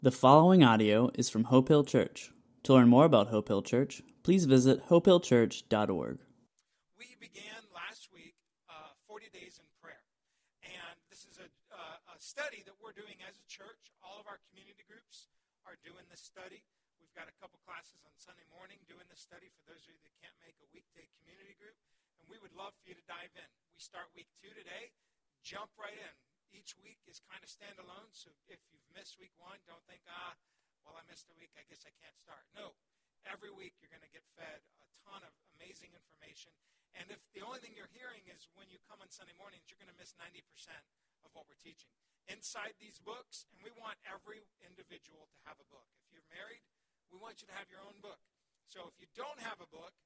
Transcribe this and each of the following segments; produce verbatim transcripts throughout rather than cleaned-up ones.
The following audio is from Hope Hill Church. To learn more about Hope Hill Church, please visit hope hill church dot org. We began last week uh, forty days in prayer, and this is a, uh, a study that we're doing as a church. All of our community groups are doing this study. We've got a couple classes on Sunday morning doing this study for those of you that can't make a weekday community group, and we would love for you to dive in. We start week two today. Jump right in. Each week is kind of standalone, so if you've missed week one, don't think, ah, well, I missed a week, I guess I can't start. No, every week you're going to get fed a ton of amazing information, and if the only thing you're hearing is when you come on Sunday mornings, you're going to miss ninety percent of what we're teaching. Inside these books, and we want every individual to have a book. If you're married, we want you to have your own book. So if you don't have a book,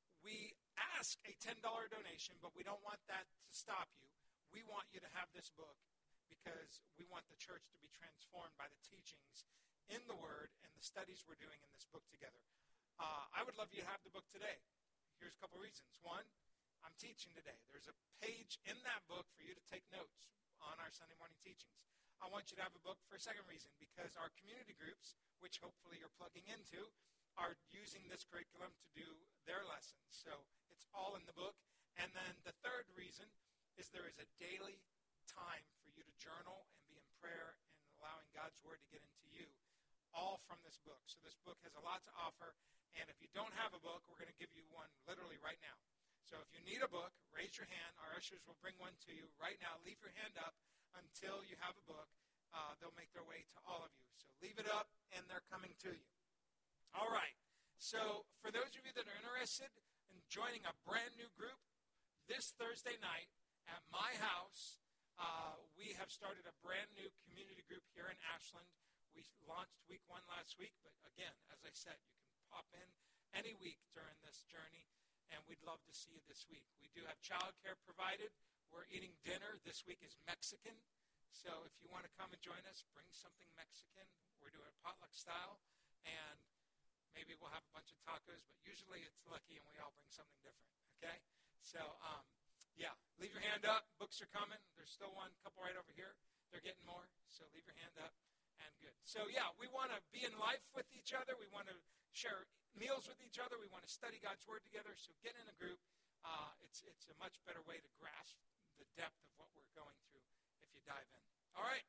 we ask a ten dollars donation, but we don't want that to stop you. We want you to have this book because we want the church to be transformed by the teachings in the Word and the studies we're doing in this book together. Uh, I would love you to have the book today. Here's a couple reasons. One, I'm teaching today. There's a page in that book for you to take notes on our Sunday morning teachings. I want you to have a book for a second reason, because our community groups, which hopefully you're plugging into, are using this curriculum to do their lessons. So it's all in the book. And then the third reason is there is a daily time for you to journal and be in prayer and allowing God's Word to get into you, all from this book. So this book has a lot to offer, and if you don't have a book, we're going to give you one literally right now. So if you need a book, raise your hand. Our ushers will bring one to you right now. Leave your hand up until you have a book. Uh, they'll make their way to all of you. So leave it up, and they're coming to you. All right. So for those of you that are interested in joining a brand new group, this Thursday night at my house, uh, we have started a brand new community group here in Ashland. We launched week one last week, but again, as I said, you can pop in any week during this journey, and we'd love to see you this week. We do have childcare provided. We're eating dinner. This week is Mexican, so if you want to come and join us, bring something Mexican. We're doing it potluck style, and maybe we'll have a bunch of tacos, but usually it's lucky and we all bring something different, okay? So, um, yeah, leave your hand up. Books are coming. There's still one couple right over here. They're getting more, so leave your hand up. And good. So, yeah, we want to be in life with each other. We want to share meals with each other. We want to study God's Word together. So get in a group. Uh, it's it's a much better way to grasp the depth of what we're going through if you dive in. All right.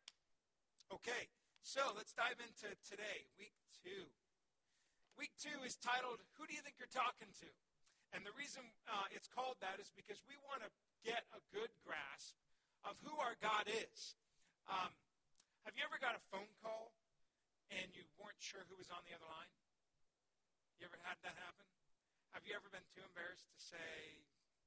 Okay, so let's dive into today, week two. Week two is titled, Who Do You Think You're Talking To? And the reason uh, it's called that is because we want to get a good grasp of who our God is. Um, have you ever got a phone call and you weren't sure who was on the other line? You ever had that happen? Have you ever been too embarrassed to say,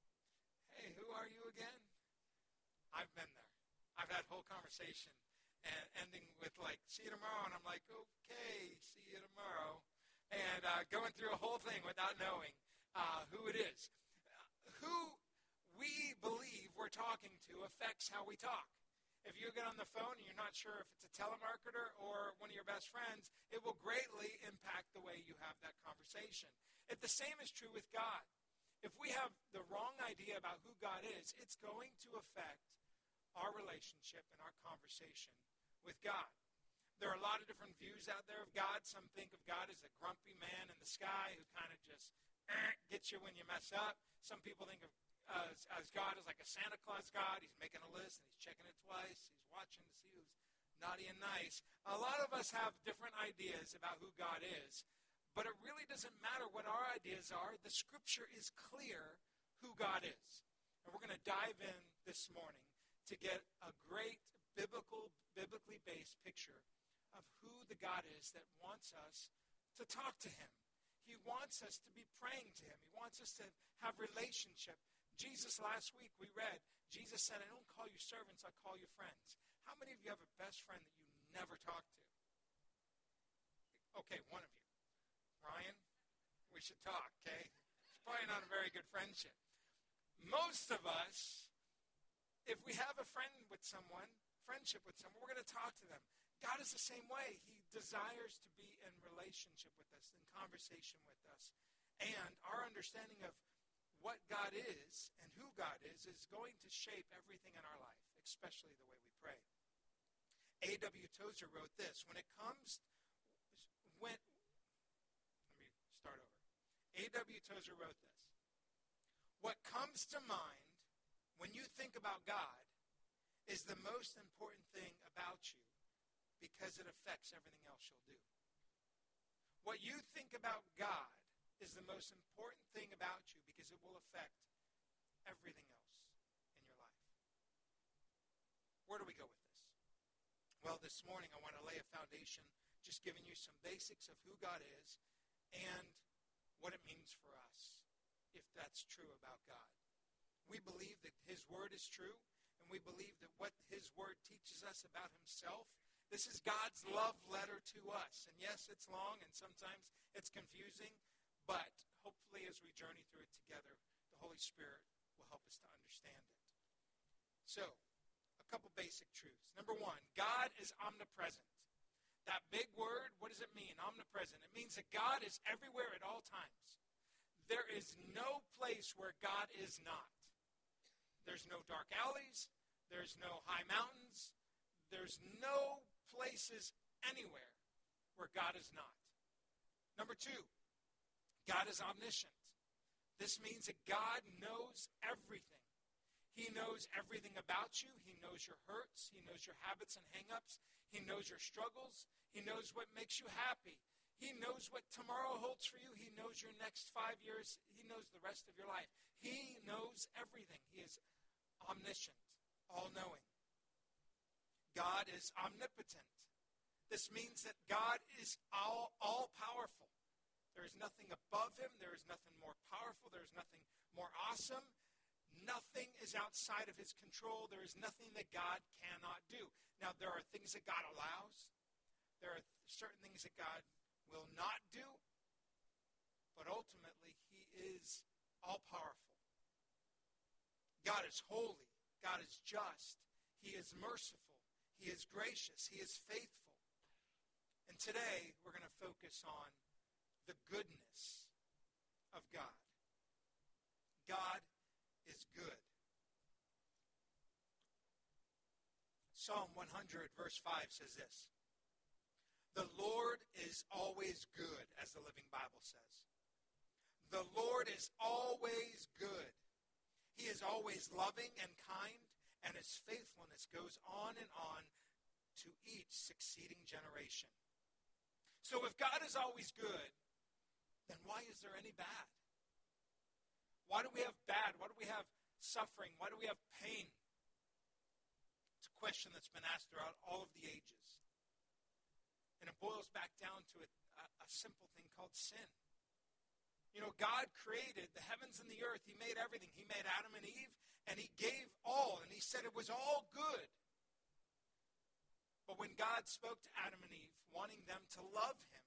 hey, who are you again? I've been there. I've had whole conversation and ending with like, see you tomorrow. And I'm like, okay, see you tomorrow. And uh, going through a whole thing without knowing uh, who it is. Uh, who we believe we're talking to affects how we talk. If you get on the phone and you're not sure if it's a telemarketer or one of your best friends, it will greatly impact the way you have that conversation. If the same is true with God. If we have the wrong idea about who God is, it's going to affect our relationship and our conversation with God. There are a lot of different views out there of God. Some think of God as a grumpy man in the sky who kind of just eh, gets you when you mess up. Some people think of uh, as, as God as like a Santa Claus God. He's making a list and he's checking it twice. He's watching to see who's naughty and nice. A lot of us have different ideas about who God is, but it really doesn't matter what our ideas are. The Scripture is clear who God is. And we're going to dive in this morning to get a great biblical, biblically based picture of who the God is that wants us to talk to him. He wants us to be praying to him. He wants us to have relationship. Jesus, last week we read, Jesus said, I don't call you servants, I call you friends. How many of you have a best friend that you never talk to? Okay, one of you. Ryan, we should talk, okay? It's probably not a very good friendship. Most of us, if we have a friend with someone, friendship with someone, we're going to talk to them. God is the same way. He desires to be in relationship with us, in conversation with us. And our understanding of what God is and who God is is going to shape everything in our life, especially the way we pray. A W Tozer wrote this. When it comes, when, let me start over. A W Tozer wrote this. What comes to mind when you think about God is the most important thing about you because it affects everything else you'll do. What you think about God is the most important thing about you because it will affect everything else in your life. Where do we go with this? Well, this morning I want to lay a foundation, just giving you some basics of who God is and what it means for us, if that's true about God. We believe that his word is true, and we believe that what his word teaches us about himself, this is God's love letter to us. And yes, it's long, and sometimes it's confusing, but hopefully as we journey through it together, the Holy Spirit will help us to understand it. So, a couple basic truths. Number one, God is omnipresent. That big word, what does it mean, omnipresent? It means that God is everywhere at all times. There is no place where God is not. There's no dark alleys. There's no high mountains. There's no places anywhere where God is not. Number two, God is omniscient. This means that God knows everything. He knows everything about you. He knows your hurts. He knows your habits and hang-ups. He knows your struggles. He knows what makes you happy. He knows what tomorrow holds for you. He knows your next five years. He knows the rest of your life. He knows everything. He is omniscient, all-knowing. God is omnipotent. This means that God is all, all-powerful. There is nothing above him. There is nothing more powerful. There is nothing more awesome. Nothing is outside of his control. There is nothing that God cannot do. Now, there are things that God allows. There are certain things that God will not do. But ultimately, he is all-powerful. God is holy. God is just. He is merciful. He is gracious. He is faithful. And today, we're going to focus on the goodness of God. God is good. Psalm one hundred, verse five says this. The Lord is always good, as the Living Bible says. The Lord is always good. He is always loving and kind, and his faithfulness goes on and on to each succeeding generation. So if God is always good, then why is there any bad? Why do we have bad? Why do we have suffering? Why do we have pain? It's a question that's been asked throughout all of the ages. And it boils back down to a, a, a simple thing called sin. You know, God created the heavens and the earth. He made everything. He made Adam and Eve, and he gave all, and he said it was all good. But when God spoke to Adam and Eve, wanting them to love him,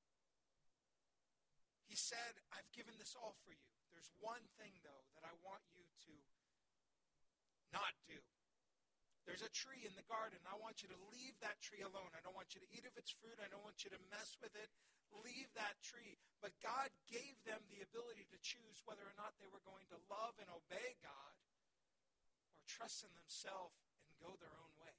he said, I've given this all for you. There's one thing, though, that I want you to not do. There's a tree in the garden. I want you to leave that tree alone. I don't want you to eat of its fruit. I don't want you to mess with it. Leave that tree. But God gave them the ability to choose whether or not they were going to love and obey God or trust in themselves and go their own way.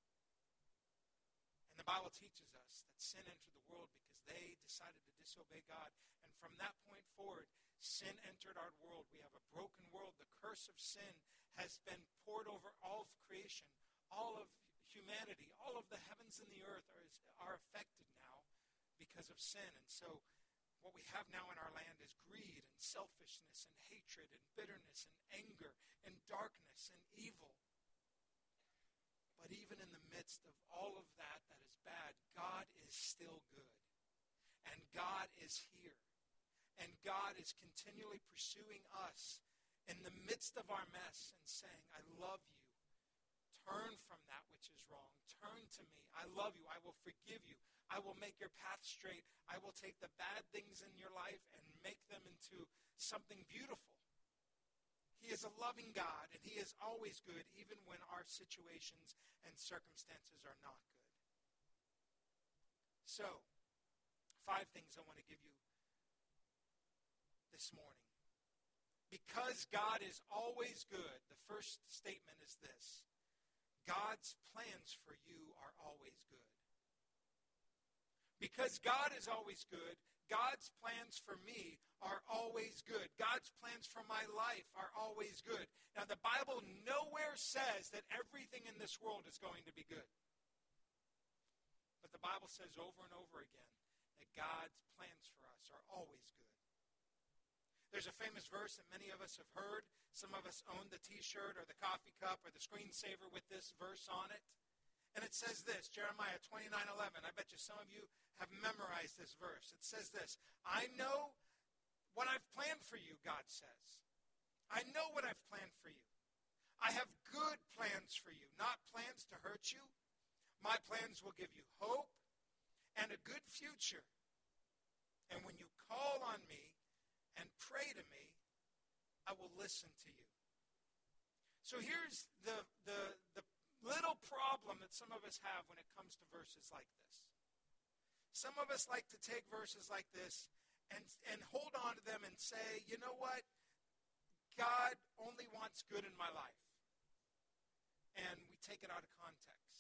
And the Bible teaches us that sin entered the world because they decided to disobey God. And from that point forward, sin entered our world. We have a broken world. The curse of sin has been poured over all of creation. All of humanity, all of the heavens and the earth are, are affected now because of sin. And so what we have now in our land is greed and selfishness and hatred and bitterness and anger and darkness and evil. But even in the midst of all of that that is bad, God is still good. And God is here. And God is continually pursuing us in the midst of our mess and saying, I love you. Turn from that which is wrong. Turn to me. I love you. I will forgive you. I will make your path straight. I will take the bad things in your life and make them into something beautiful. He is a loving God, and he is always good, even when our situations and circumstances are not good. So, five things I want to give you this morning. Because God is always good, the first statement is this. God's plans for you are always good. Because God is always good, God's plans for me are always good. God's plans for my life are always good. Now, the Bible nowhere says that everything in this world is going to be good. But the Bible says over and over again that God's plans for us are always good. There's a famous verse that many of us have heard. Some of us own the t-shirt or the coffee cup or the screensaver with this verse on it. And it says this, Jeremiah twenty-nine eleven. I bet you some of you have memorized this verse. It says this, I know what I've planned for you, God says. I know what I've planned for you. I have good plans for you, not plans to hurt you. My plans will give you hope and a good future. And when you call on me and pray to me, I will listen to you. So here's the, the, the little problem that some of us have when it comes to verses like this. Some of us like to take verses like this and, and hold on to them and say, you know what? God only wants good in my life. And we take it out of context.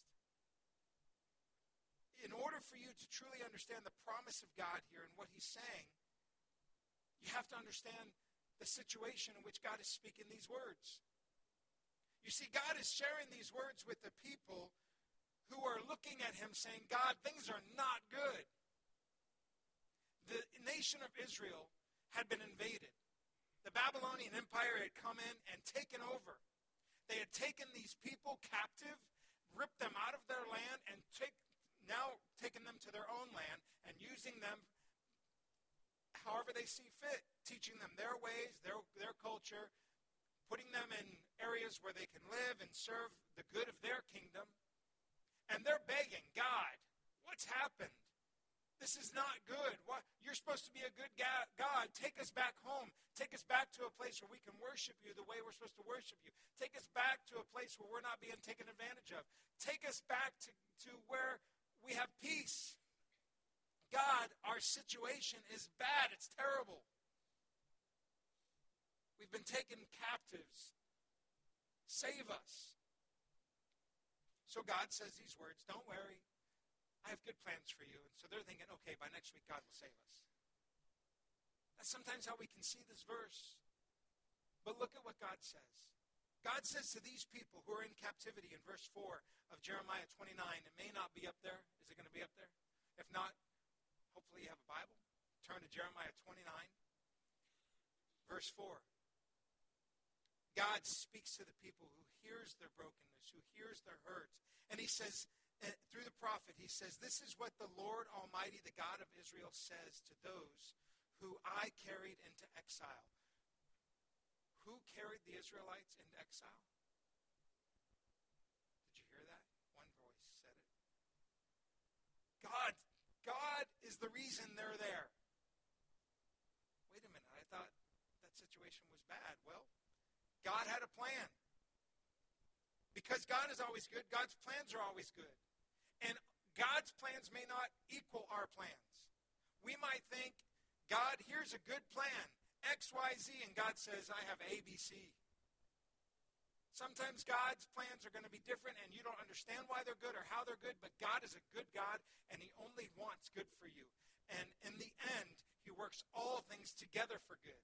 In order for you to truly understand the promise of God here and what he's saying, you have to understand the situation in which God is speaking these words. You see, God is sharing these words with the people who are looking at him saying, God, things are not good. The nation of Israel had been invaded. The Babylonian Empire had come in and taken over. They had taken these people captive, ripped them out of their land, and take, now taken them to their own land and using them however they see fit, teaching them their ways, their, their culture, putting them in areas where they can live and serve the good of their kingdom. And they're begging, God, what's happened? This is not good. What? You're supposed to be a good God. Take us back home. Take us back to a place where we can worship you the way we're supposed to worship you. Take us back to a place where we're not being taken advantage of. Take us back to, to where we have peace. God, our situation is bad. It's terrible. We've been taken captives. Save us. So God says these words, don't worry, I have good plans for you. And so they're thinking, okay, by next week God will save us. That's sometimes how we can see this verse. But look at what God says. God says to these people who are in captivity in verse four of Jeremiah twenty-nine, it may not be up there. Is it going to be up there? If not, hopefully you have a Bible. Turn to Jeremiah twenty-nine, verse four. God speaks to the people who hears their brokenness, who hears their hurt. And he says, uh, through the prophet, he says, this is what the Lord Almighty, the God of Israel, says to those who I carried into exile. Who carried the Israelites into exile? Did you hear that? One voice said it. God, God is the reason they're there. Wait a minute, I thought that situation was bad. Well, God had a plan. Because God is always good, God's plans are always good. And God's plans may not equal our plans. We might think, God, here's a good plan, X, Y, Z, and God says, I have A, B, C. Sometimes God's plans are going to be different, and you don't understand why they're good or how they're good, but God is a good God, and he only wants good for you. And in the end, he works all things together for good.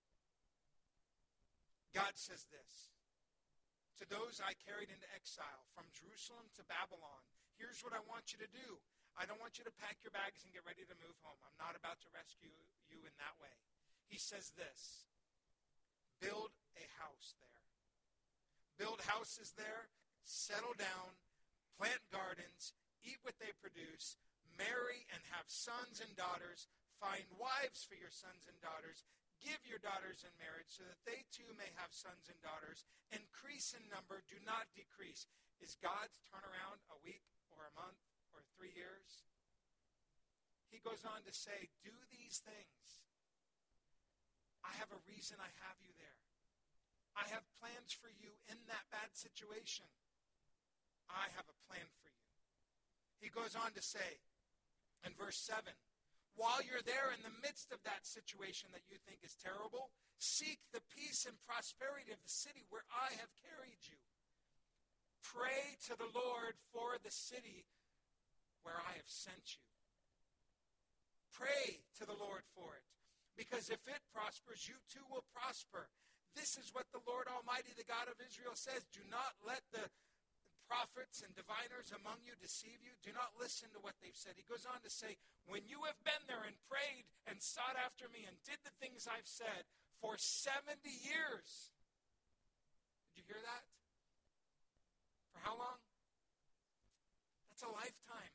God says this, to those I carried into exile from Jerusalem to Babylon, here's what I want you to do. I don't want you to pack your bags and get ready to move home. I'm not about to rescue you in that way. He says this, build a house there. Build houses there, settle down, plant gardens, eat what they produce, marry and have sons and daughters, find wives for your sons and daughters, give your daughters in marriage so that they too may have sons and daughters. Increase in number, do not decrease. Is God's turnaround a week or a month or three years? He goes on to say, do these things. I have a reason I have you there. I have plans for you in that bad situation. I have a plan for you. He goes on to say in verse seven, while you're there in the midst of that situation that you think is terrible, seek the peace and prosperity of the city where I have carried you. Pray to the Lord for the city where I have sent you. Pray to the Lord for it. Because if it prospers, you too will prosper. This is what the Lord Almighty, the God of Israel, says. Do not let the prophets and diviners among you deceive you. Do not listen to what they've said. He goes on to say, when you have been there and prayed and sought after me and did the things I've said for seventy years. Did you hear that? For how long? That's a lifetime.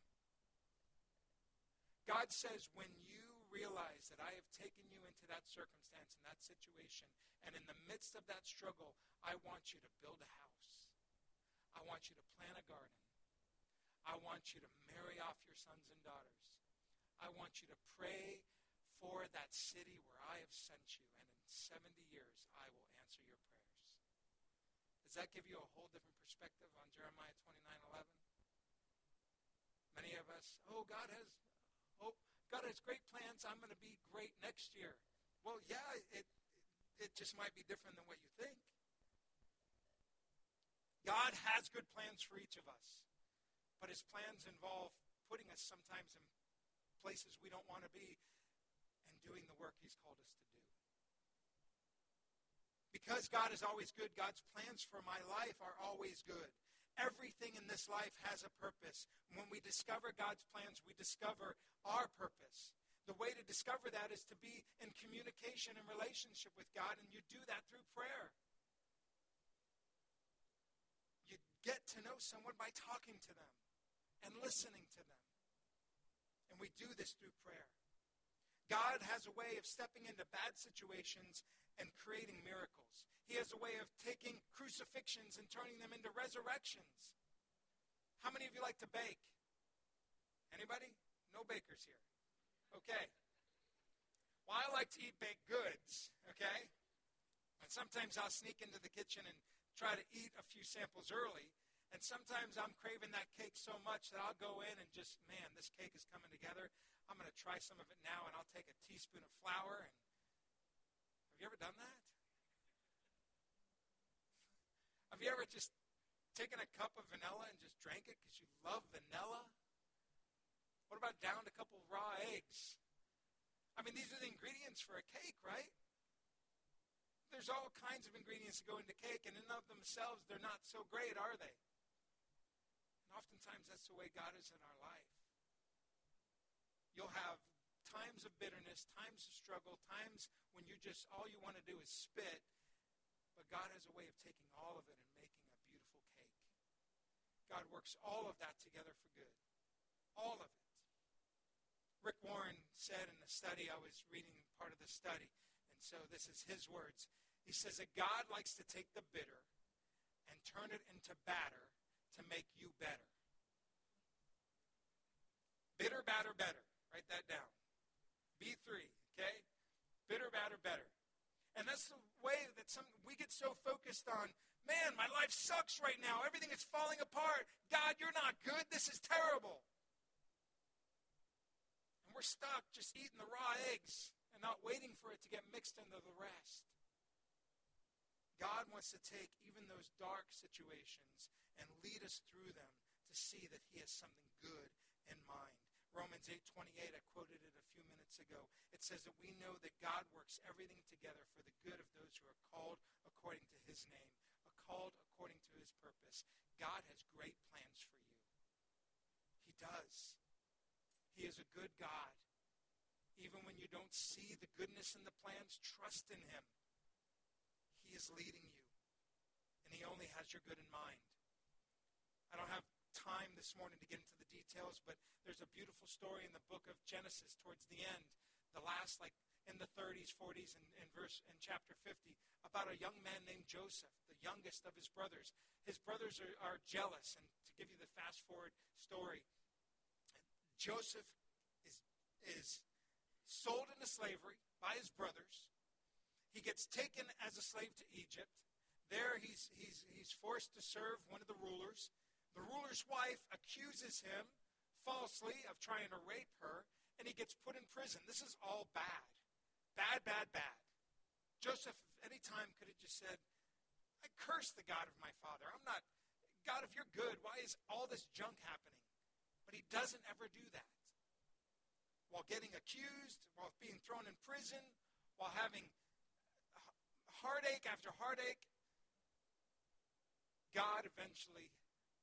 God says, when you realize that I have taken you into that circumstance and that situation, and in the midst of that struggle, I want you to build a house. I want you to plant a garden. I want you to marry off your sons and daughters. I want you to pray for that city where I have sent you, and in seventy years, I will answer your prayers. Does that give you a whole different perspective on Jeremiah twenty-nine eleven? Many of us, oh, God has hope. God has great plans. I'm going to be great next year. Well, yeah, it, it just might be different than what you think. God has good plans for each of us. But his plans involve putting us sometimes in places we don't want to be and doing the work he's called us to do. Because God is always good, God's plans for my life are always good. Everything in this life has a purpose. When we discover God's plans, we discover our purpose. The way to discover that is to be in communication and relationship with God, and you do that through prayer. You get to know someone by talking to them and listening to them. And we do this through prayer. God has a way of stepping into bad situations and creating miracles. He has a way of taking crucifixions and turning them into resurrections. How many of you like to bake? Anybody? No bakers here. Okay. Well, I like to eat baked goods, okay? And sometimes I'll sneak into the kitchen and try to eat a few samples early. And sometimes I'm craving that cake so much that I'll go in and just, man, this cake is coming together. I'm going to try some of it now, and I'll take a teaspoon of flour. And have you ever done that? Have you ever just taken a cup of vanilla and just drank it because you love vanilla? What about downed a couple of raw eggs? I mean, these are the ingredients for a cake, right? There's all kinds of ingredients that go into cake, and in and of themselves, they're not so great, are they? And oftentimes, that's the way God is in our life. You'll have times of bitterness, times of struggle, times when you just, all you want to do is spit, but God has a way of taking all of it and making a beautiful cake. God works all of that together for good. All of it. Rick Warren said in the study, I was reading part of the study, and so this is his words. He says that God likes to take the bitter and turn it into batter to make you better. Bitter, batter, better. Write that down. B three, okay? Bitter, batter, better. And that's the way that some we get so focused on, man, my life sucks right now. Everything is falling apart. God, you're not good. This is terrible. And we're stuck just eating the raw eggs and not waiting for it to get mixed into the rest. God wants to take even those dark situations and lead us through them to see that he has something good in mind. Romans eight twenty-eight, I quoted it a few minutes ago. It says that we know that God works everything together for the good of those who are called according to his name, are called according to his purpose. God has great plans for you. He does. He is a good God. Even when you don't see the goodness in the plans, trust in him. He is leading you, and he only has your good in mind. I don't have time this morning to get into the details, but there's a beautiful story in the book of Genesis towards the end, the last, like in the thirties, forties, and in verse in chapter fifty, about a young man named Joseph, the youngest of his brothers. His brothers are, are jealous, and to give you the fast forward story, Joseph is is sold into slavery by his brothers. He gets taken as a slave to Egypt. There he's he's he's forced to serve one of the rulers. The ruler's wife accuses him falsely of trying to rape her, and he gets put in prison. This is all bad. Bad, bad, bad. Joseph, at any time, could have just said, I curse the God of my father. I'm not God, if you're good, why is all this junk happening? But he doesn't ever do that. While getting accused, while being thrown in prison, while having heartache after heartache, God eventually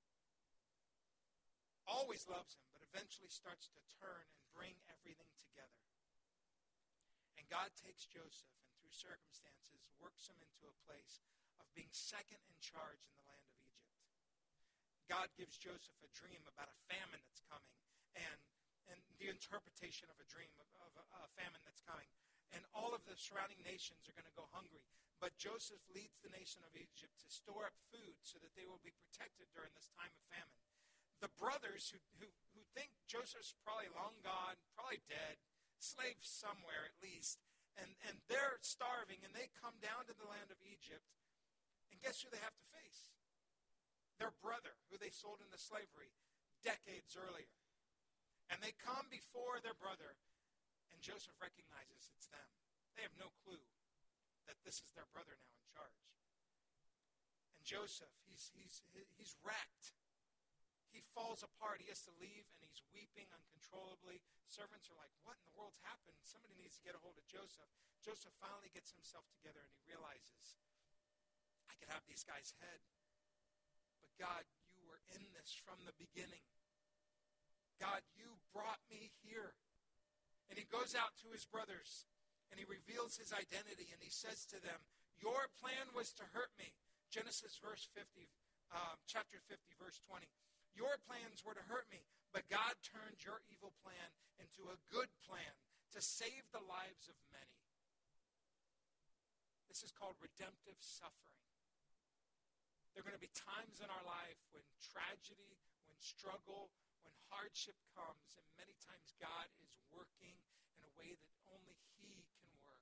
always loves him, but eventually starts to turn and bring everything together. And God takes Joseph and through circumstances works him into a place of being second in charge in the land of Egypt. God gives Joseph a dream about a famine that's coming and, and the interpretation of a dream of, of a, a famine that's coming. And all of the surrounding nations are going to go hungry. But Joseph leads the nation of Egypt to store up food so that they will be protected during this time of famine. The brothers who, who, who think Joseph's probably long gone, probably dead, slaves somewhere at least, and, and they're starving, and they come down to the land of Egypt, and guess who they have to face? Their brother, who they sold into slavery decades earlier. And they come before their brother, and Joseph recognizes it's them. They have no clue that this is their brother now in charge. And Joseph, he's, he's, he's wrecked. He falls apart. He has to leave, and he's weeping uncontrollably. Servants are like, what in the world's happened? Somebody needs to get a hold of Joseph. Joseph finally gets himself together, and he realizes, I could have these guys' head. But God, you were in this from the beginning. God, you brought me here. And he goes out to his brothers, and he reveals his identity, and he says to them, your plan was to hurt me. Genesis verse fifty, um, chapter fifty, verse twenty. Your plans were to hurt me, but God turned your evil plan into a good plan to save the lives of many. This is called redemptive suffering. There are going to be times in our life when tragedy, when struggle, when hardship comes, and many times God is working in a way that only He can work.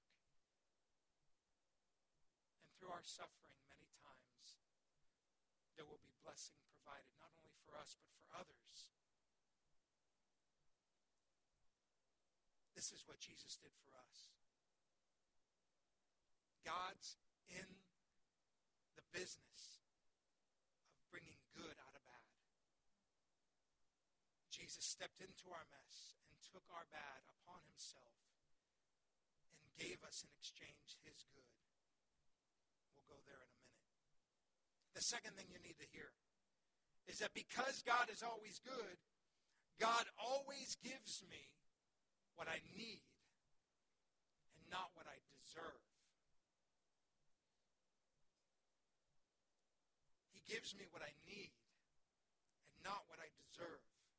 And through our suffering, many times, there will be blessing provided, not only for us, but for others. This is what Jesus did for us. God's in the business of bringing good out of bad. Jesus stepped into our mess and took our bad upon himself and gave us in exchange his good. We'll go there in a minute. The second thing you need to hear is that because God is always good, God always gives me what I need and not what I deserve. He gives me what I need and not what I deserve.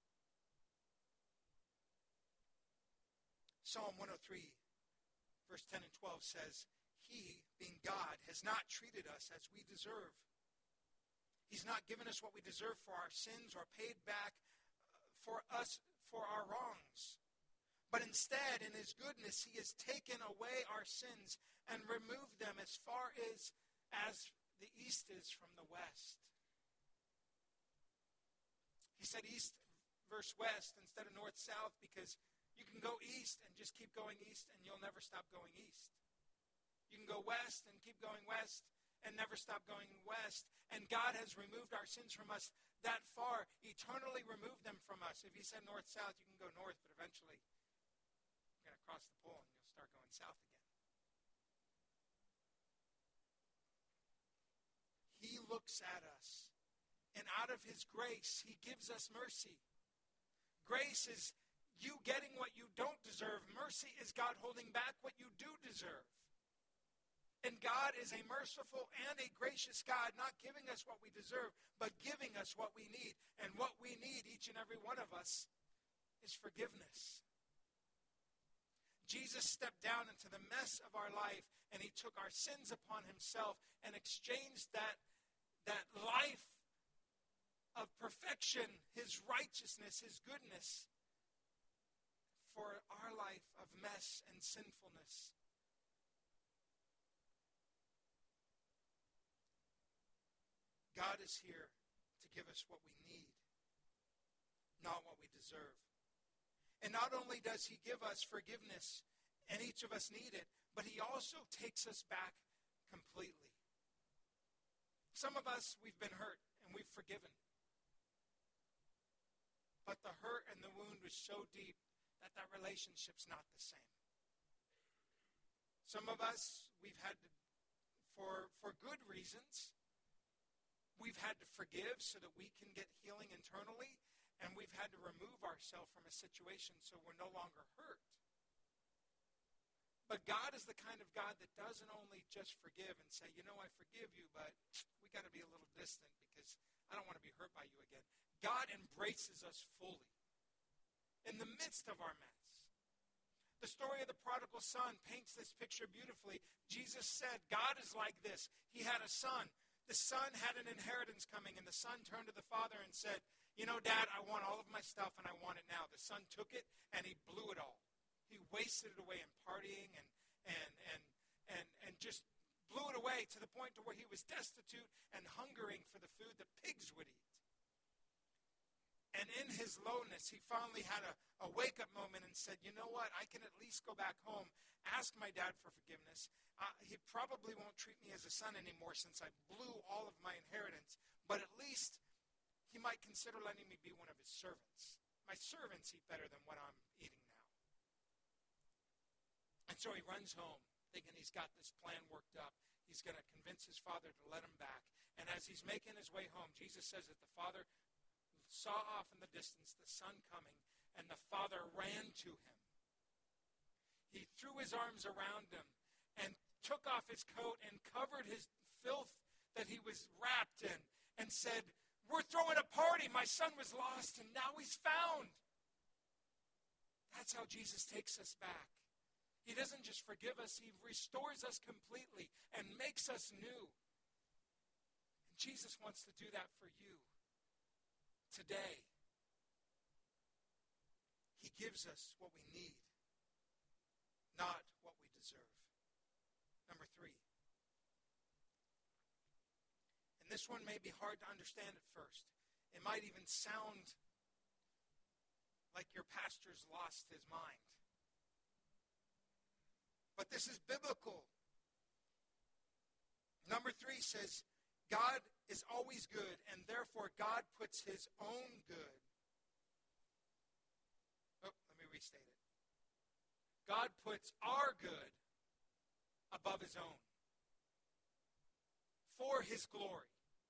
Psalm one oh three, verse ten and twelve says, He, being God, has not treated us as we deserve. He's not given us what we deserve for our sins or paid back for us for our wrongs. But instead, in his goodness, he has taken away our sins and removed them as far as, as the east is from the west. He said east versus west instead of north-south because you can go east and just keep going east and you'll never stop going east. You can go west and keep going west and never stop going west. And God has removed our sins from us that far, eternally removed them from us. If he said north-south, you can go north, but eventually you're going to cross the pole and you'll start going south again. He looks at us, and out of his grace, he gives us mercy. Grace is you getting what you don't deserve. Mercy is God holding back what you do deserve. And God is a merciful and a gracious God, not giving us what we deserve, but giving us what we need. And what we need, each and every one of us, is forgiveness. Jesus stepped down into the mess of our life, and he took our sins upon himself and exchanged that, that life of perfection, his righteousness, his goodness, for our life of mess and sinfulness. God is here to give us what we need, not what we deserve. And not only does he give us forgiveness, and each of us need it, but he also takes us back completely. Some of us, we've been hurt, and we've forgiven. But the hurt and the wound was so deep that that relationship's not the same. Some of us, we've had to, for, for good reasons, we've had to forgive so that we can get healing internally, and we've had to remove ourselves from a situation so we're no longer hurt. But God is the kind of God that doesn't only just forgive and say, you know, I forgive you, but we got to be a little distant because I don't want to be hurt by you again. God embraces us fully in the midst of our mess. The story of the prodigal son paints this picture beautifully. Jesus said, God is like this. He had a son. The son had an inheritance coming, and the son turned to the father and said, you know, Dad, I want all of my stuff, and I want it now. The son took it, and he blew it all. He wasted it away in partying and and and and and just blew it away to the point to where he was destitute and hungering for the food that pigs would eat. And in his lowness, he finally had a, a wake-up moment and said, you know what, I can at least go back home, ask my dad for forgiveness. Uh, he probably won't treat me as a son anymore since I blew all of my inheritance, but at least he might consider letting me be one of his servants. My servants eat better than what I'm eating now. And so he runs home, thinking he's got this plan worked up. He's going to convince his father to let him back. And as he's making his way home, Jesus says that the father saw off in the distance the son coming, and the father ran to him. He threw his arms around him and took off his coat and covered his filth that he was wrapped in and said, we're throwing a party. My son was lost, and now he's found. That's how Jesus takes us back. He doesn't just forgive us. He restores us completely and makes us new. And Jesus wants to do that for you today. He gives us what we need, not what we deserve. Number three. And this one may be hard to understand at first. It might even sound like your pastor's lost his mind. But this is biblical. Number three says, God is always good, and therefore God puts his own good. Oh, let me restate it. God puts our good above his own for his glory.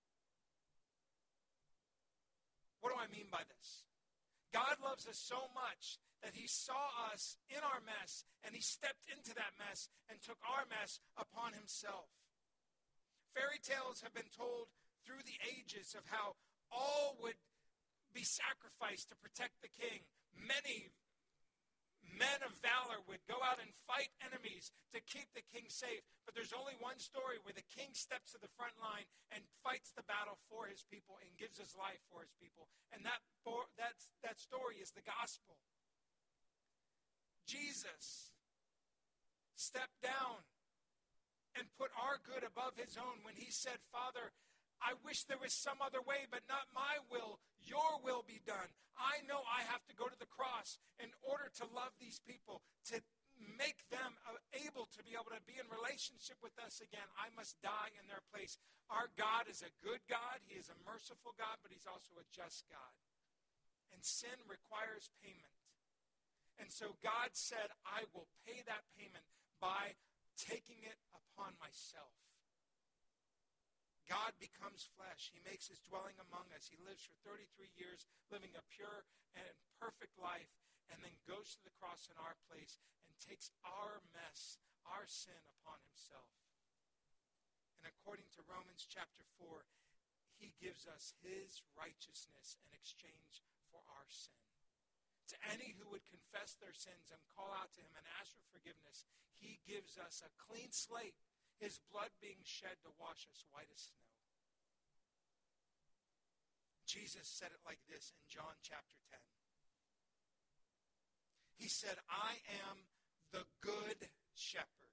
What do I mean by this? God loves us so much that he saw us in our mess, and he stepped into that mess and took our mess upon himself. Fairy tales have been told through the ages of how all would be sacrificed to protect the king. Many men of valor would go out and fight enemies to keep the king safe. But there's only one story where the king steps to the front line and fights the battle for his people and gives his life for his people. And that, that's, that story is the gospel. Jesus stepped down and put our good above his own when he said, Father, I wish there was some other way, but not my will, your will be done. I know I have to go to the cross in order to love these people, to make them able to be able to be in relationship with us again. I must die in their place. Our God is a good God. He is a merciful God, but he's also a just God. And sin requires payment. And so God said, I will pay that payment by taking it upon myself. God becomes flesh. He makes his dwelling among us. He lives for thirty-three years, living a pure and perfect life, and then goes to the cross in our place and takes our mess, our sin upon himself. And according to Romans chapter four, he gives us his righteousness in exchange for our sin. To any who would confess their sins and call out to him and ask for forgiveness, he gives us a clean slate, his blood being shed to wash us white as snow. Jesus said it like this in John chapter ten. He said, I am the good shepherd.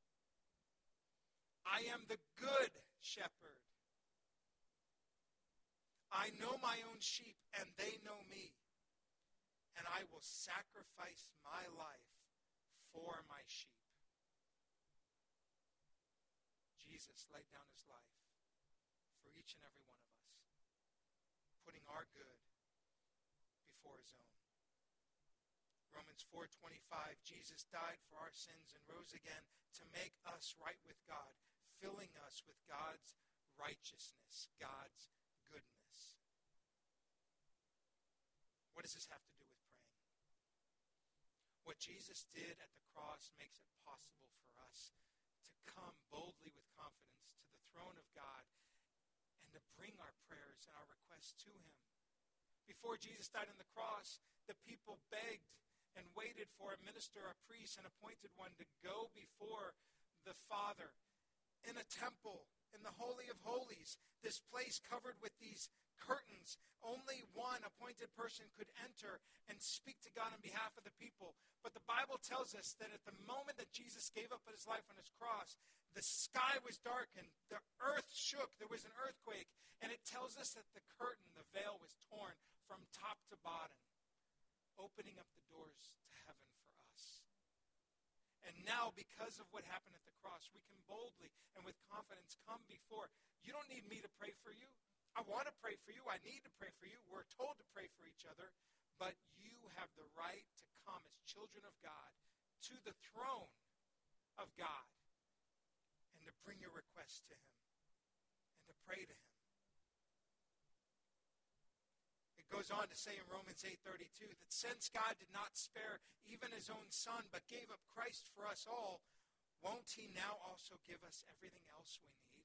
I am the good shepherd. I know my own sheep, and they know me. And I will sacrifice my life for my sheep. Jesus laid down his life for each and every one of us. putting our good before his own. Romans four twenty-five, Jesus died for our sins and rose again to make us right with God, filling us with God's righteousness, God's goodness. What does this have to do with praying? What Jesus did at the cross makes it possible for us to come boldly with confidence to the throne of God and to bring our prayers and our requests to him. Before Jesus died on the cross, the people begged and waited for a minister, a priest, an appointed one to go before the Father in a temple, in the Holy of Holies, this place covered with these curtains. Only one appointed person could enter and speak to God on behalf of the people. But the Bible tells us that at the moment that Jesus gave up his life on his cross, the sky was darkened, the earth shook, there was an earthquake, and it tells us that the curtain, the veil, was torn from top to bottom, opening up the doors to heaven for us. And now, because of what happened at the cross, we can boldly and with confidence come before. You don't need me to pray for you. I want to pray for you. I need to pray for you. We're told to pray for each other. But you have the right to come as children of God to the throne of God and to bring your requests to him and to pray to him. It goes on to say in Romans eight thirty-two that since God did not spare even his own son but gave up Christ for us all, won't he now also give us everything else we need?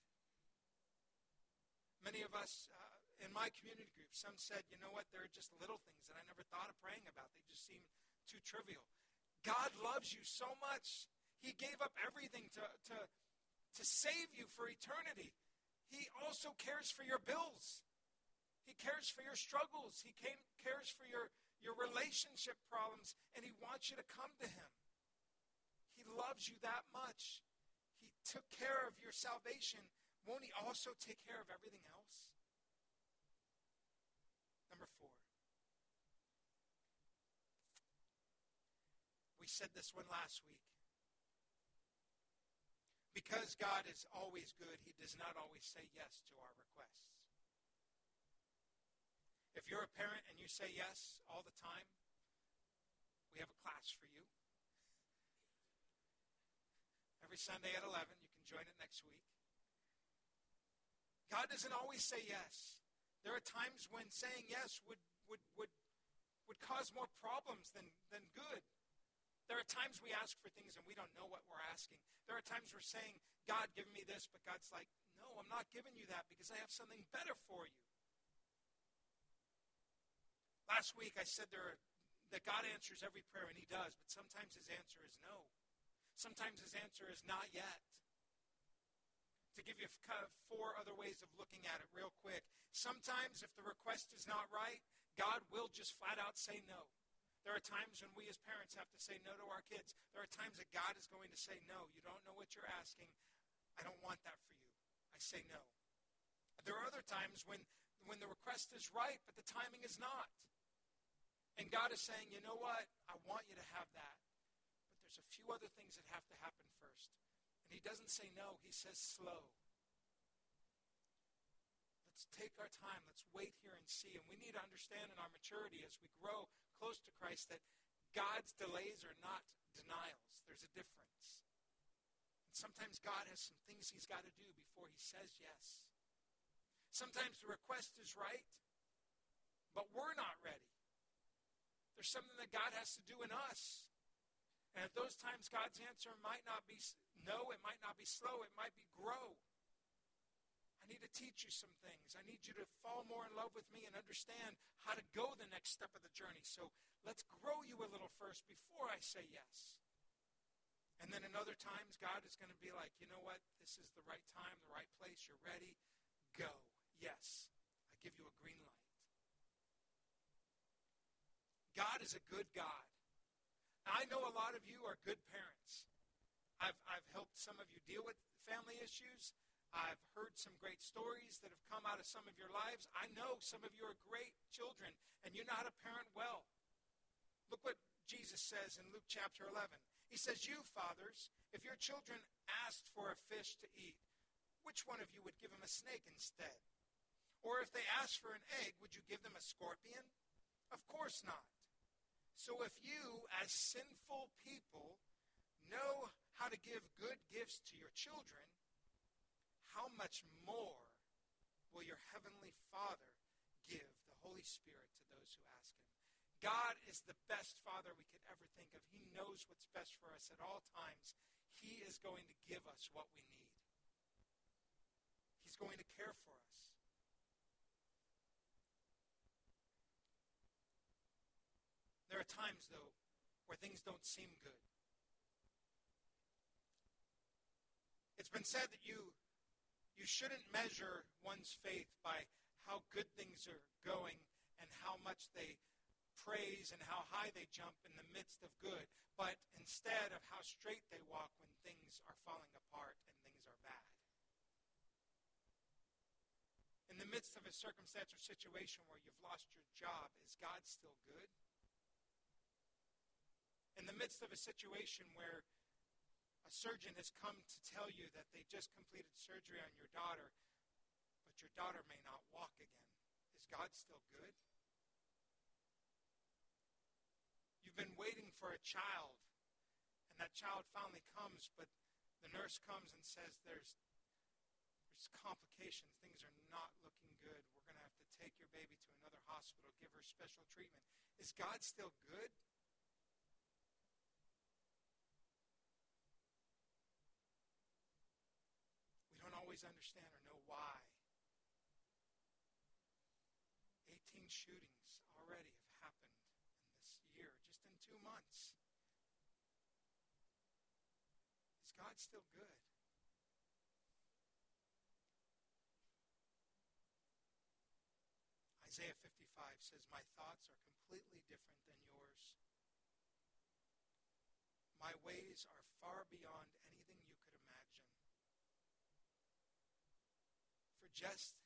Many of us uh, in my community group, some said, you know what, there are just little things that I never thought of praying about. They just seem too trivial. God loves you so much. He gave up everything to, to, to save you for eternity. He also cares for your bills. He cares for your struggles. He came, cares for your, your relationship problems, and he wants you to come to him. He loves you that much. He took care of your salvation. Won't he also take care of everything else? Number four. We said this one last week. Because God is always good, he does not always say yes to our requests. If you're a parent and you say yes all the time, we have a class for you. Every Sunday at eleven, you can join it next week. God doesn't always say yes. There are times when saying yes would would would, would cause more problems than, than good. There are times we ask for things and we don't know what we're asking. There are times we're saying, God, give me this, but God's like, no, I'm not giving you that because I have something better for you. Last week I said there are, that God answers every prayer, and he does, but sometimes his answer is no. Sometimes his answer is not yet. To give you kind of four other ways of looking at it real quick. Sometimes if the request is not right, God will just flat out say no. There are times when we as parents have to say no to our kids. There are times that God is going to say no. You don't know what you're asking. I don't want that for you. I say no. There are other times when, when the request is right, but the timing is not. And God is saying, you know what? I want you to have that. But there's a few other things that have to happen first. And he doesn't say no. He says slow. Let's take our time. Let's wait here and see. And we need to understand in our maturity as we grow close to Christ that God's delays are not denials. There's a difference. And sometimes God has some things he's got to do before he says yes. Sometimes the request is right, but we're not ready. There's something that God has to do in us. And at those times, God's answer might not be no, it might not be slow, it might be grow. I need to teach you some things. I need you to fall more in love with me and understand how to go the next step of the journey. So let's grow you a little first before I say yes. And then in other times, God is going to be like, you know what? This is the right time, the right place. You're ready. Go. Yes. I give you a green light. God is a good God. Now, I know a lot of you are good parents. I've, I've helped some of you deal with family issues. I've heard some great stories that have come out of some of your lives. I know some of you are great children, and you know how to parent well. Look what Jesus says in Luke chapter eleven. He says, you fathers, if your children asked for a fish to eat, which one of you would give them a snake instead? Or if they ask for an egg, would you give them a scorpion? Of course not. So if you, as sinful people, know how to give good gifts to your children, how much more will your heavenly Father give the Holy Spirit to those who ask him? God is the best Father we could ever think of. He knows what's best for us at all times. He is going to give us what we need. He's going to care for us. There are times, though, where things don't seem good. It's been said that you, you shouldn't measure one's faith by how good things are going and how much they praise and how high they jump in the midst of good, but instead of how straight they walk when things are falling apart and things are bad. In the midst of a circumstance or situation where you've lost your job, is God still good? In the midst of a situation where a surgeon has come to tell you that they just completed surgery on your daughter, but your daughter may not walk again, is God still good? You've been waiting for a child, and that child finally comes, but the nurse comes and says there's, there's complications. Things are not looking good. We're going to have to take your baby to another hospital, give her special treatment. Is God still good? We don't always understand or know why. eighteen shootings already have happened in this year, just in two months. Is God still good? Isaiah fifty-five says, my thoughts are completely different than yours. My ways are far beyond anything you could imagine. For just,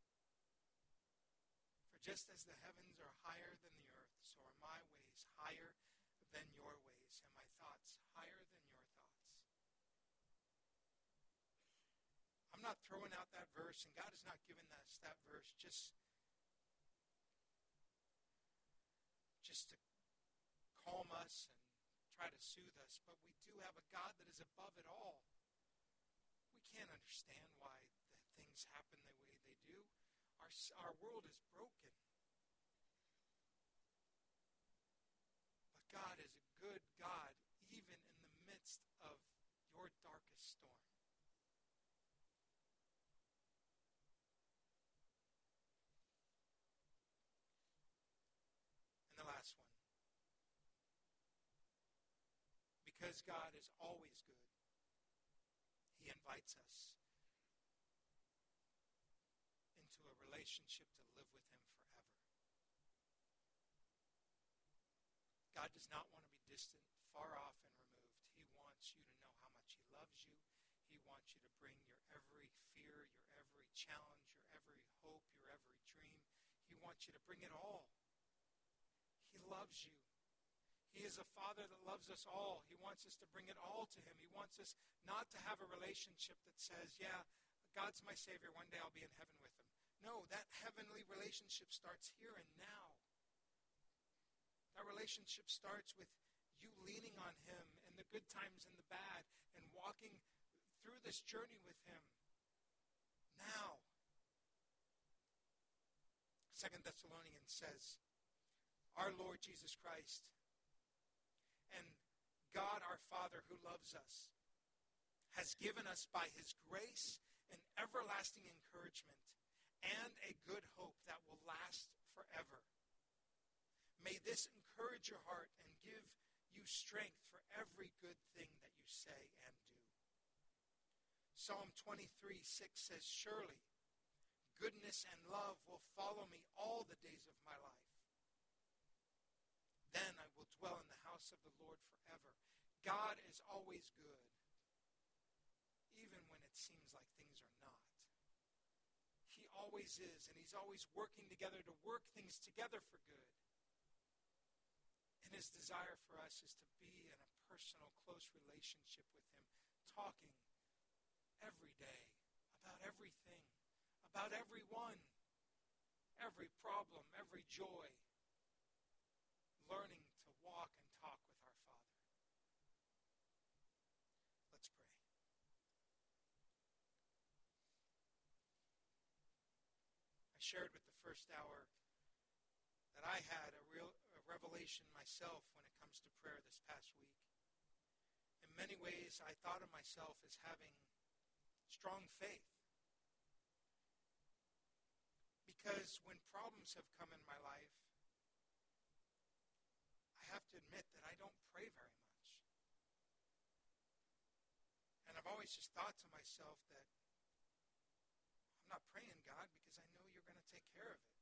for just as the heavens are higher than the earth, so are my ways higher than your ways, and my thoughts higher than your thoughts. I'm not throwing out that verse, and God has not given us that verse just just to calm us and try to soothe us, but we do have a God that is above it all. We can't understand why the things happen the way they do. Our, our world is broken. But God is a good God, even in the midst of your darkest storm. Last one. Because God is always good, he invites us into a relationship to live with him forever. God does not want to be distant, far off, and removed. He wants you to know how much he loves you. He wants you to bring your every fear, your every challenge, your every hope, your every dream. He wants you to bring it all. He loves you. He is a Father that loves us all. He wants us to bring it all to him. He wants us not to have a relationship that says, yeah, God's my Savior. One day I'll be in heaven with him. No, that heavenly relationship starts here and now. That relationship starts with you leaning on him in the good times and the bad and walking through this journey with him now. Second Thessalonians says, our Lord Jesus Christ and God our Father who loves us has given us by his grace an everlasting encouragement and a good hope that will last forever. May this encourage your heart and give you strength for every good thing that you say and do. Psalm twenty-three six says, surely goodness and love will follow me all the days of my life. Then I will dwell in the house of the Lord forever. God is always good, even when it seems like things are not. He always is, and he's always working together to work things together for good. And his desire for us is to be in a personal, close relationship with him, talking every day about everything, about everyone, every problem, every joy, learning to walk and talk with our Father. Let's pray. I shared with the first hour that I had a real a revelation myself when it comes to prayer this past week. In many ways, I thought of myself as having strong faith. Because when problems have come in my life, I have to admit that I don't pray very much. And I've always just thought to myself that I'm not praying, God, because I know you're going to take care of it.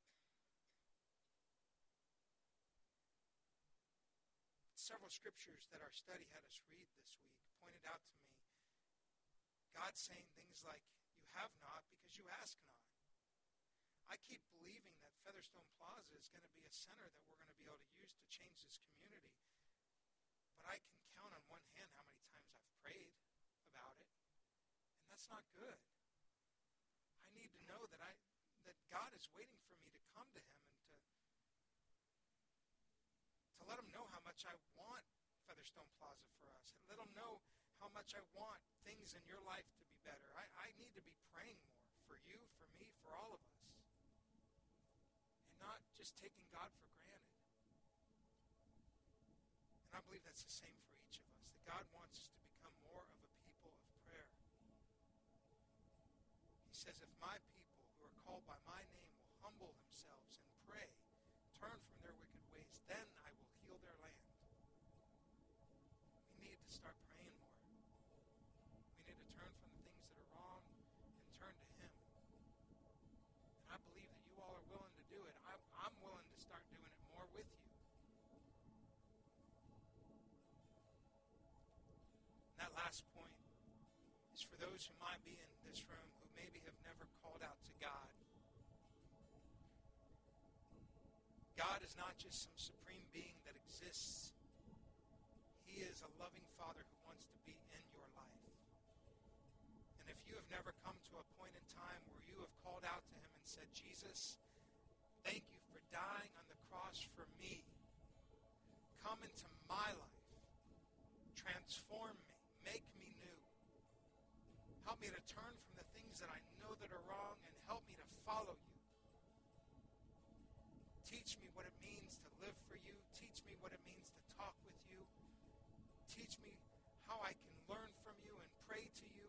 Several scriptures that our study had us read this week pointed out to me God saying things like, you have not because you ask not. I keep believing that Featherstone Plaza is going to be a center that we're going to be able to use to change this community. But I can count on one hand how many times I've prayed about it. And that's not good. I need to know that I that God is waiting for me to come to him and to, to let him know how much I want Featherstone Plaza for us. And let him know how much I want things in your life to be better. I, I need to be praying more for you, for me, for all of us. Not just taking God for granted. And I believe that's the same for each of us, that God wants us to become more of a people of prayer. He says, if my people who are called by my name will humble themselves and pray, turn from their wicked ways, then I will heal their land. We need to start praying more. We need to turn from the things that are wrong and turn to him. And I believe that you all are willing to do it. I'm, I'm willing to start doing it more with you. And that last point is for those who might be in this room who maybe have never called out to God. God is not just some supreme being that exists. He is a loving Father who wants to be in your life. And if you have never come to a point in time where you have called out to him and said, Jesus, thank you for dying on the cross for me. Come into my life. Transform me. Make me new. Help me to turn from the things that I know that are wrong and help me to follow you. Teach me what it means to live for you. Teach me what it means to talk with you. Teach me how I can learn from you and pray to you.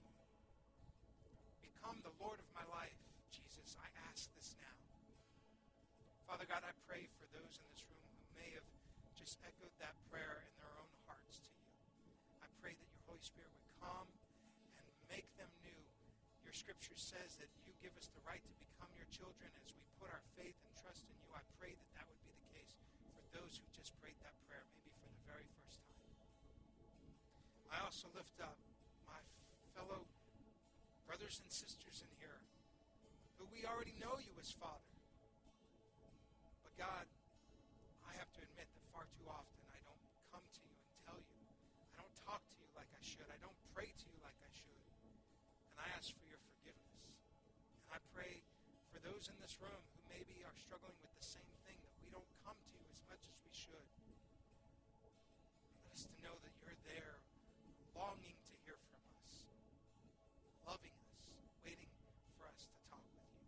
Become the Lord of my life, Jesus. I ask this now. Father God, I pray for those in this room who may have just echoed that prayer in their own hearts to you. I pray that your Holy Spirit would come and make them new. Your scripture says that you give us the right to become your children as we put our faith and trust in you. I pray that that would be the case for those who just prayed that prayer, maybe for the very first time. I also lift up my fellow brothers and sisters in here who we already know you as Father. But God, I have to admit that far too often I don't come to you and tell you. I don't talk to you like I should. I don't pray to you like I should. And I ask for your forgiveness. And I pray for those in this room who maybe are struggling with the same thing, that we don't come to you as much as we should. Let us to know that you're there, longing to hear from us, loving us, waiting for us to talk with you.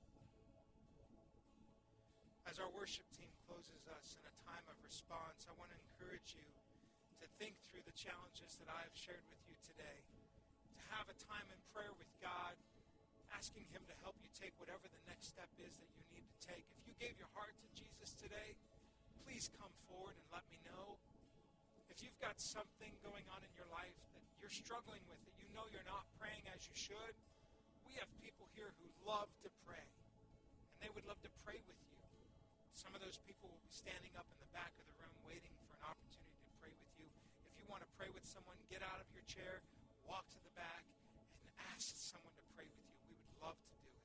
As our worship team closes us in a time of response, I want to encourage you to think through the challenges that I have shared with you today, to have a time in prayer with God, asking him to help you take whatever the next step is that you need to take. If you gave your heart to Jesus today, please come forward and let me know. If you've got something going on in your life that you're struggling with, that you know you're not praying as you should, we have people here who love to pray, and they would love to pray with you. Some of those people will be standing up in the back of the room waiting for an opportunity to pray with you. If you want to pray with someone, get out of your chair, walk to the back, and ask someone to pray with you. We would love to do it.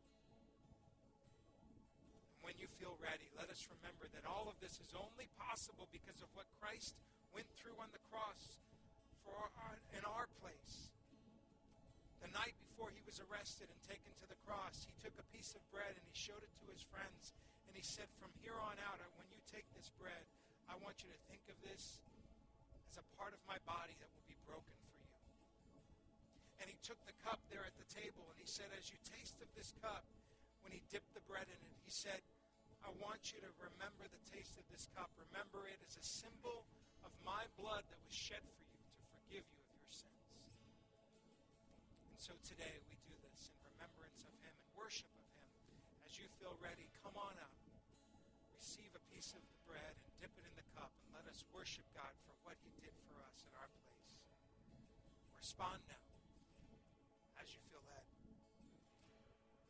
And when you feel ready, let us remember that all of this is only possible because of what Christ went through on the cross for our, in our place. The night before before he was arrested and taken to the cross, he took a piece of bread and he showed it to his friends. And he said, from here on out, when you take this bread, I want you to think of this as a part of my body that will be broken for you. And he took the cup there at the table, and he said, as you taste of this cup, when he dipped the bread in it, he said, I want you to remember the taste of this cup. Remember it as a symbol of my blood that was shed for you to forgive you of your sins. And so today we do this in remembrance of him and worship of him. As you feel ready, come on up. Receive a piece of the bread and dip it in the cup, and let us worship God for what he did for us in our place. Respond now.